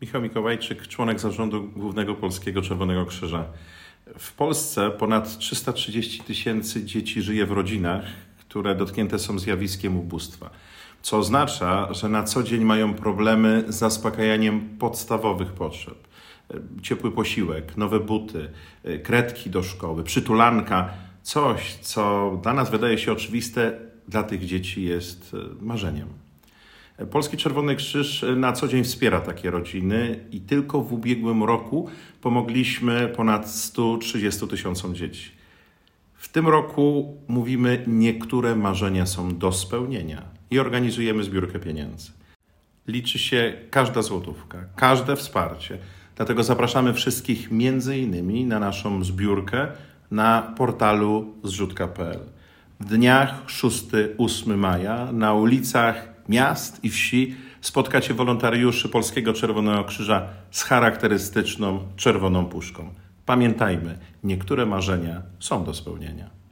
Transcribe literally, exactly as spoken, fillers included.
Michał Mikołajczyk, członek zarządu Głównego Polskiego Czerwonego Krzyża. W Polsce ponad trzysta trzydzieści tysięcy dzieci żyje w rodzinach, które dotknięte są zjawiskiem ubóstwa, co oznacza, że na co dzień mają problemy z zaspokajaniem podstawowych potrzeb. Ciepły posiłek, nowe buty, kredki do szkoły, przytulanka, coś, co dla nas wydaje się oczywiste, dla tych dzieci jest marzeniem. Polski Czerwony Krzyż na co dzień wspiera takie rodziny i tylko w ubiegłym roku pomogliśmy ponad stu trzydziestu tysiącom dzieci. W tym roku mówimy, niektóre marzenia są do spełnienia i organizujemy zbiórkę pieniędzy. Liczy się każda złotówka, każde wsparcie. Dlatego zapraszamy wszystkich między innymi na naszą zbiórkę na portalu zrzutka kropka pe el. W dniach szóstego do ósmego maja na ulicach miast i wsi spotkacie wolontariuszy Polskiego Czerwonego Krzyża z charakterystyczną czerwoną puszką. Pamiętajmy, niektóre marzenia są do spełnienia.